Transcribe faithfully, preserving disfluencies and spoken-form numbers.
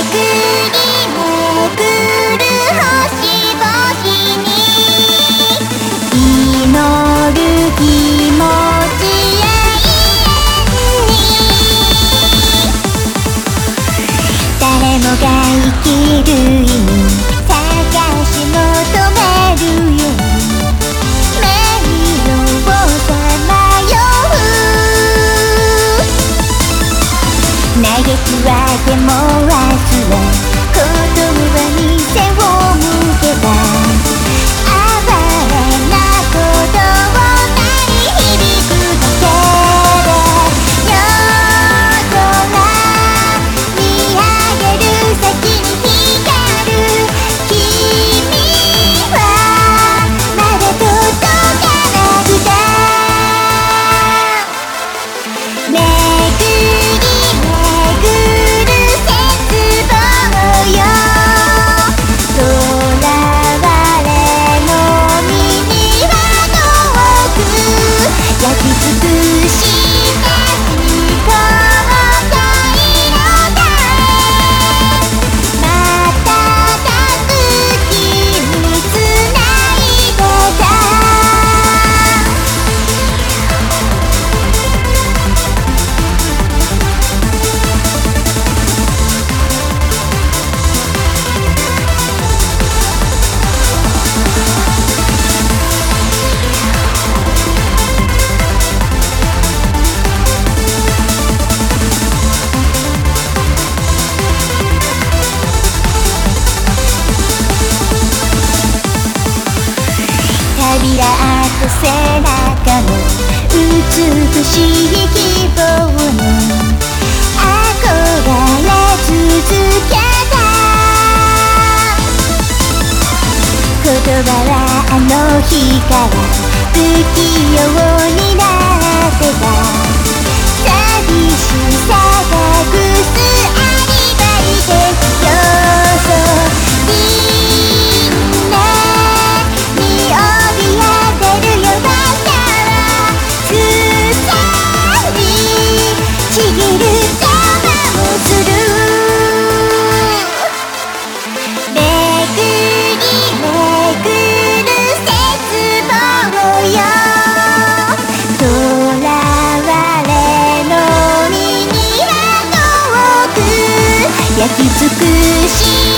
背中の美しい希望の憧れ続けた言葉はあの日から不器用になってた寂しさ隠すアリバイでよそみんなに怯えてるよバカはくさりちぎる邪魔をするめぐりめぐる絶望よ囚われの身には遠く焼き尽くし